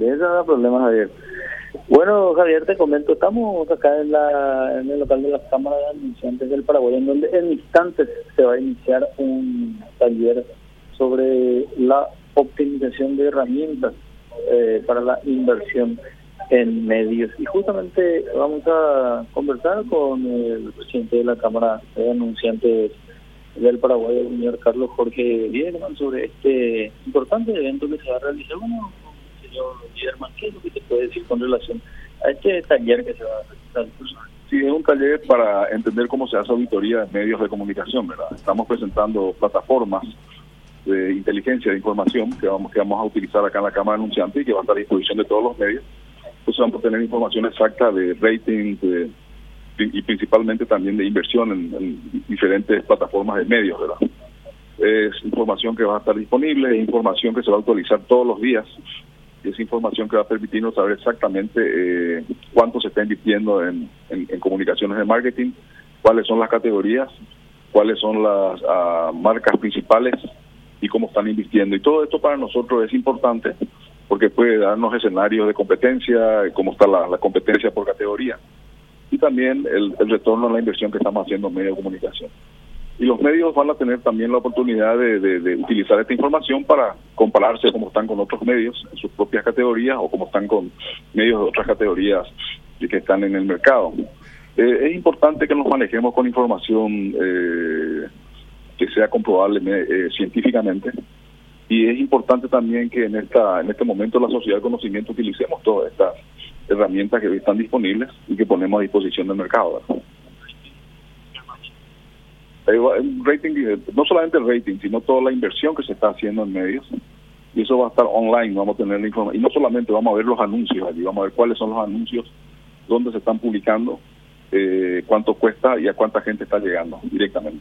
ese no es problema, Javier. Bueno, Javier, te comento, estamos acá en el local de la Cámara de Anunciantes del Paraguay, en donde en instantes se va a iniciar un taller sobre la optimización de herramientas para la inversión en medios. Y justamente vamos a conversar con el presidente de la Cámara de Anunciantes del Paraguay, el señor Carlos Jorge Biederman, sobre este importante evento que se va a realizar. Bueno, señor Biederman, ¿qué es lo que te puede decir con relación a este taller que se va a realizar? Sí, es un taller para entender cómo se hace auditoría en medios de comunicación, ¿verdad? Estamos presentando plataformas de inteligencia de información que vamos a utilizar acá en la Cámara de Anunciantes y que va a estar a disposición de todos los medios. Entonces vamos a tener información exacta de rating y principalmente también de inversión en diferentes plataformas de medios, ¿verdad? Es información que va a estar disponible, es información que se va a actualizar todos los días, y es información que va a permitirnos saber exactamente cuánto se está invirtiendo en comunicaciones de marketing, cuáles son las categorías, cuáles son las marcas principales y cómo están invirtiendo. Y todo esto para nosotros es importante porque puede darnos escenarios de competencia, cómo está la competencia por categoría, y también el retorno a la inversión que estamos haciendo en medios de comunicación. Y los medios van a tener también la oportunidad de utilizar esta información para compararse cómo están con otros medios en sus propias categorías o cómo están con medios de otras categorías que están en el mercado. Es importante que nos manejemos con información que sea comprobable científicamente, y es importante también que en este momento la sociedad del conocimiento utilicemos todas estas herramientas que hoy están disponibles y que ponemos a disposición del mercado, ¿verdad? El rating, no solamente el rating, sino toda la inversión que se está haciendo en medios, y eso va a estar online, vamos a tener la información, y no solamente vamos a ver los anuncios allí, vamos a ver cuáles son los anuncios, dónde se están publicando, cuánto cuesta y a cuánta gente está llegando directamente.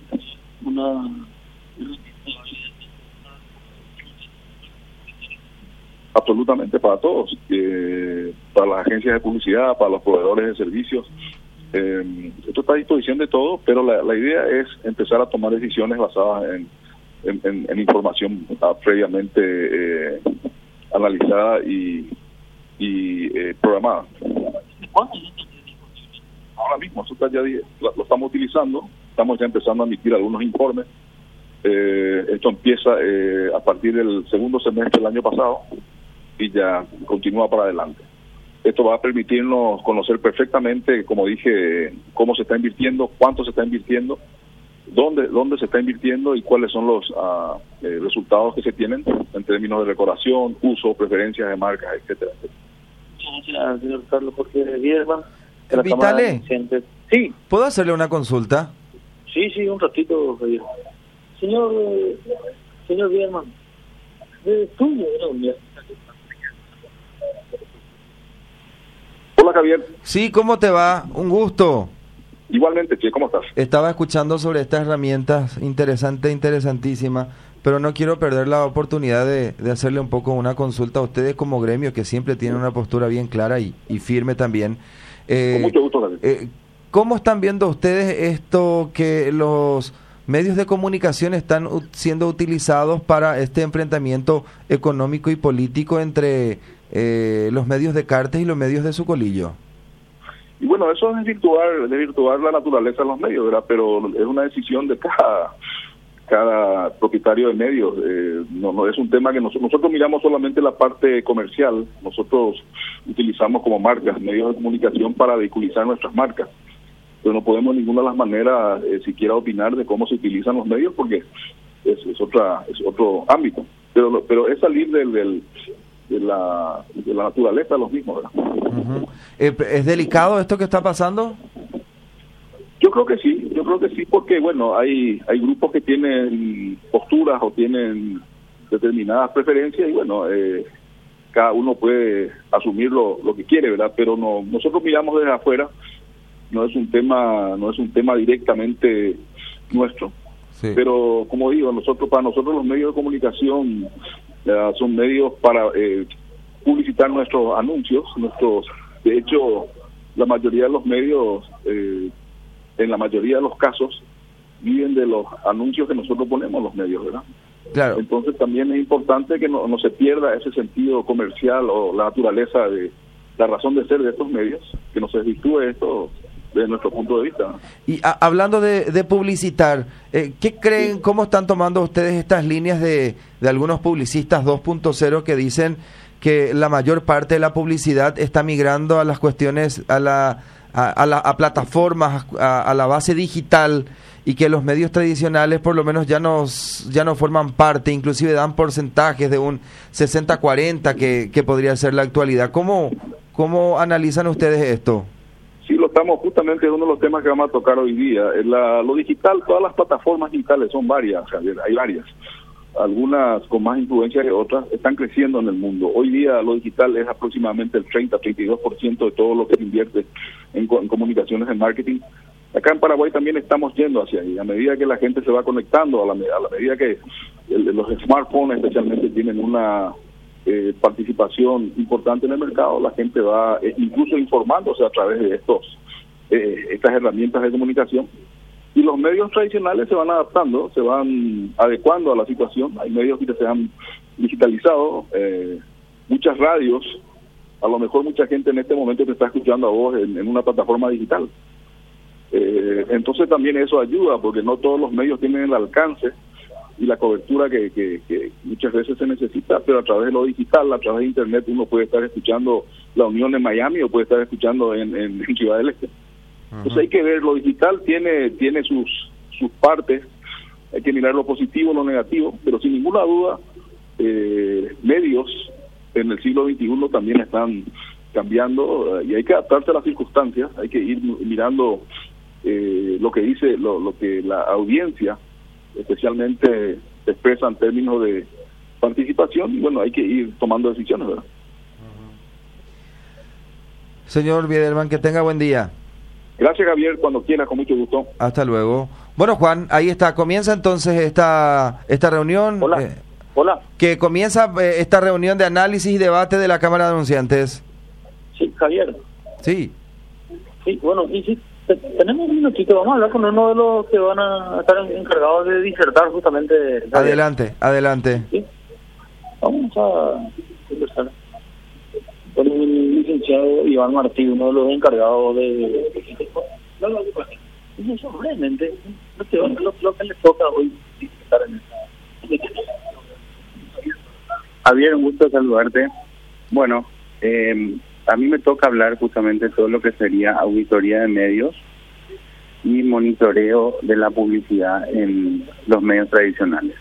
Absolutamente para todos, para las agencias de publicidad, para los proveedores de servicios. Esto está a disposición de todos, pero la idea es empezar a tomar decisiones basadas en información previamente analizada y programada. Ahora mismo, eso ya lo estamos utilizando, estamos ya empezando a emitir algunos informes. Esto empieza a partir del segundo semestre del año pasado y ya continúa para adelante. Esto va a permitirnos conocer perfectamente, como dije, cómo se está invirtiendo, cuánto se está invirtiendo, dónde se está invirtiendo y cuáles son los resultados que se tienen en términos de decoración, uso, preferencias de marcas, etcétera. Muchas gracias, señor Carlos Jorge Biederman. Vitale, sí. ¿Puedo hacerle una consulta? Sí, un ratito, Javier. Señor Biederman, ¿de estudio de la unidad? Hola, Javier. Sí, ¿cómo te va? Un gusto. Igualmente, che, ¿cómo estás? Estaba escuchando sobre estas herramientas interesantísimas, pero no quiero perder la oportunidad de hacerle un poco una consulta a ustedes como gremio, que siempre tienen una postura bien clara y firme también. Con mucho gusto, David. ¿Cómo están viendo ustedes esto que los medios de comunicación están siendo utilizados para este enfrentamiento económico y político entre los medios de Cartes y los medios de Sucolillo? Y bueno, eso es desvirtuar la naturaleza de los medios, ¿verdad? Pero es una decisión de cada propietario de medios. No es un tema que nosotros miramos solamente la parte comercial. Nosotros utilizamos como marcas medios de comunicación para vehiculizar nuestras marcas, pero no podemos de ninguna de las maneras siquiera opinar de cómo se utilizan los medios, porque es otro ámbito. Pero es salir de la naturaleza de los mismos, ¿verdad? Uh-huh. ¿Es delicado esto que está pasando? Yo creo que sí, porque bueno, hay grupos que tienen posturas o tienen determinadas preferencias, y bueno, cada uno puede asumir lo que quiere, ¿verdad? Pero nosotros miramos desde afuera, no es un tema directamente nuestro. Sí. Pero como digo, para nosotros los medios de comunicación son medios para publicitar nuestros anuncios, de hecho, la mayoría de los medios, en la mayoría de los casos, viven de los anuncios que nosotros ponemos en los medios, ¿verdad? Claro. Entonces también es importante que no se pierda ese sentido comercial o la naturaleza de la razón de ser de estos medios, que no se desvirtúe esto desde nuestro punto de vista. Y hablando de publicitar, ¿qué creen, cómo están tomando ustedes estas líneas de algunos publicistas 2.0 que dicen que la mayor parte de la publicidad está migrando a las cuestiones, a plataformas, a la base digital, y que los medios tradicionales por lo menos ya no forman parte, inclusive dan porcentajes de un 60-40 que podría ser la actualidad? ¿Cómo analizan ustedes esto? Sí, lo estamos, justamente uno de los temas que vamos a tocar hoy día. Lo digital, todas las plataformas digitales son varias, Javier, hay varias. Algunas con más influencia que otras están creciendo en el mundo. Hoy día lo digital es aproximadamente el 30-32% de todo lo que se invierte en comunicaciones, en marketing. Acá en Paraguay también estamos yendo hacia ahí. A medida que la gente se va conectando, a la medida que los smartphones especialmente tienen una participación importante en el mercado, la gente va incluso informándose a través de estas herramientas de comunicación. Y los medios tradicionales se van adaptando, se van adecuando a la situación. Hay medios que se han digitalizado, muchas radios, a lo mejor mucha gente en este momento te está escuchando a vos en una plataforma digital. Entonces también eso ayuda, porque no todos los medios tienen el alcance y la cobertura que muchas veces se necesita, pero a través de lo digital, a través de internet, uno puede estar escuchando La Unión en Miami o puede estar escuchando en Ciudad del Este. Entonces hay que ver, lo digital tiene sus partes, hay que mirar lo positivo, lo negativo, pero sin ninguna duda medios en el siglo XXI también están cambiando y hay que adaptarse a las circunstancias, hay que ir mirando lo que dice, lo que la audiencia especialmente expresa en términos de participación, y bueno, hay que ir tomando decisiones, ¿verdad? Señor Biederman, que tenga buen día. Gracias, Javier, cuando quiera, con mucho gusto. Hasta luego. Bueno, Juan, ahí está, comienza entonces esta reunión. Hola. Hola. Que comienza esta reunión de análisis y debate de la Cámara de Anunciantes. Sí, Javier. Sí. Sí, bueno, y sí, tenemos un minutito, vamos a hablar con uno de los que van a estar encargados de disertar justamente. Adelante, adelante. Sí. Vamos a conversar con el licenciado Iván Martí, uno de los encargados de... Eso brevemente, lo que le toca hoy disertar en esta... Javier, un gusto saludarte. Bueno, a mí me toca hablar justamente todo lo que sería auditoría de medios y monitoreo de la publicidad en los medios tradicionales.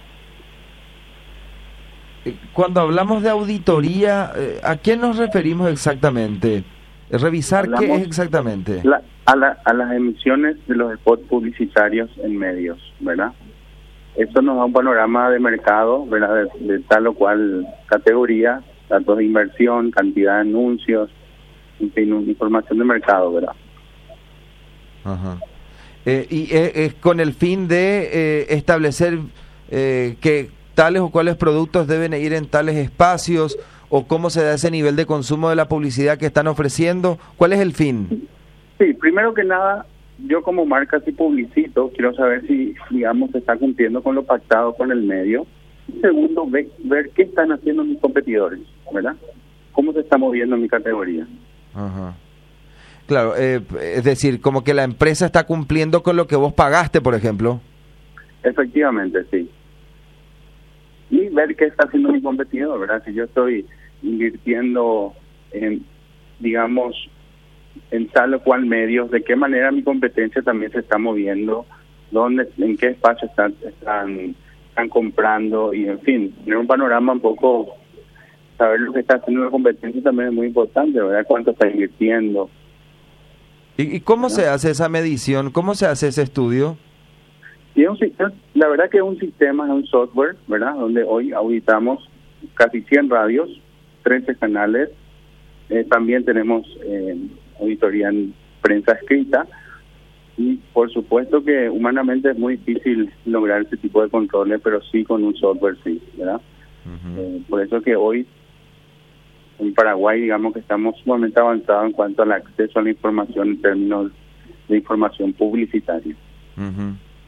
Cuando hablamos de auditoría, ¿a qué nos referimos exactamente? ¿Revisar Hablamos qué es exactamente? A las emisiones de los spots publicitarios en medios, ¿verdad? Eso nos da un panorama de mercado, ¿verdad? De tal o cual categoría, datos de inversión, cantidad de anuncios, en fin, información de mercado, ¿verdad? Ajá. Y es con el fin de establecer que tales o cuales productos deben ir en tales espacios, o cómo se da ese nivel de consumo de la publicidad que están ofreciendo. ¿Cuál es el fin? Sí, primero que nada, yo como marca, si publicito, quiero saber si, digamos, se está cumpliendo con lo pactado con el medio. Y segundo, ver qué están haciendo mis competidores, ¿verdad? ¿Cómo se está moviendo mi categoría? Ajá. Claro, es decir, como que la empresa está cumpliendo con lo que vos pagaste, por ejemplo. Efectivamente, sí. Y ver qué está haciendo mi competidor, ¿verdad? Si yo estoy invirtiendo en, digamos, en tal o cual medios, de qué manera mi competencia también se está moviendo, en qué espacio están comprando, y en fin, tener un panorama un poco, saber lo que está haciendo la competencia también es muy importante, ¿verdad? Cuánto está invirtiendo. ¿Y cómo se hace esa medición? ¿Cómo se hace ese estudio? Y la verdad que es un sistema, es un software, ¿verdad? Donde hoy auditamos casi 100 radios, 13 canales, también tenemos auditoría en prensa escrita, y por supuesto que humanamente es muy difícil lograr ese tipo de controles, pero sí con un software, sí, ¿verdad? Uh-huh. Por eso que hoy en Paraguay, digamos que estamos sumamente avanzados en cuanto al acceso a la información en términos de información publicitaria. Uh-huh.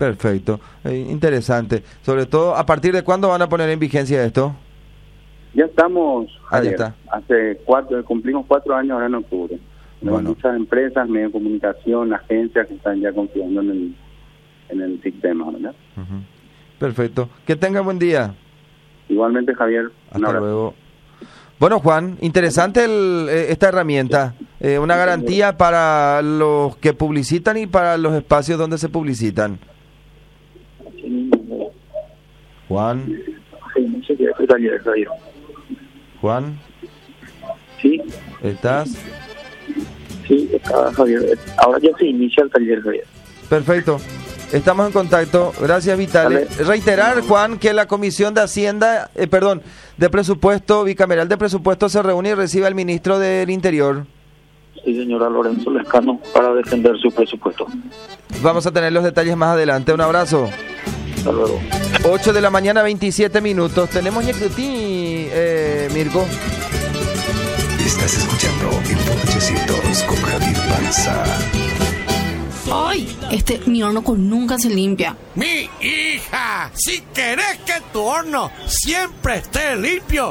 Perfecto, interesante. Sobre todo, ¿a partir de cuándo van a poner en vigencia esto? Ya estamos, Javier, ya está. Cumplimos 4 años ahora en octubre. Bueno. Muchas empresas, medios de comunicación, agencias que están ya confiando en el sistema, ¿verdad? Uh-huh. Perfecto. Que tenga buen día. Igualmente, Javier. Hasta luego. Bueno, Juan, interesante esta herramienta. Una garantía para los que publicitan y para los espacios donde se publicitan. Juan. Juan. Sí. ¿Estás? Sí, está Javier. Ahora ya se inicia el taller, Javier. Perfecto. Estamos en contacto. Gracias, Vitale. Reiterar, Juan, que la Comisión de Hacienda, de Presupuesto, Bicameral de Presupuesto, se reúne y recibe al Ministro del Interior. Sí, señora Lorenzo Lescano, para defender su presupuesto. Vamos a tener los detalles más adelante. Un abrazo. Hasta luego. 8 de la mañana, 27 minutos. Tenemos Ñecutí, Mirko. Estás escuchando el Porchecitos con Javier Panza. ¡Ay! Mi horno nunca se limpia. Mi hija, si querés que tu horno siempre esté limpio,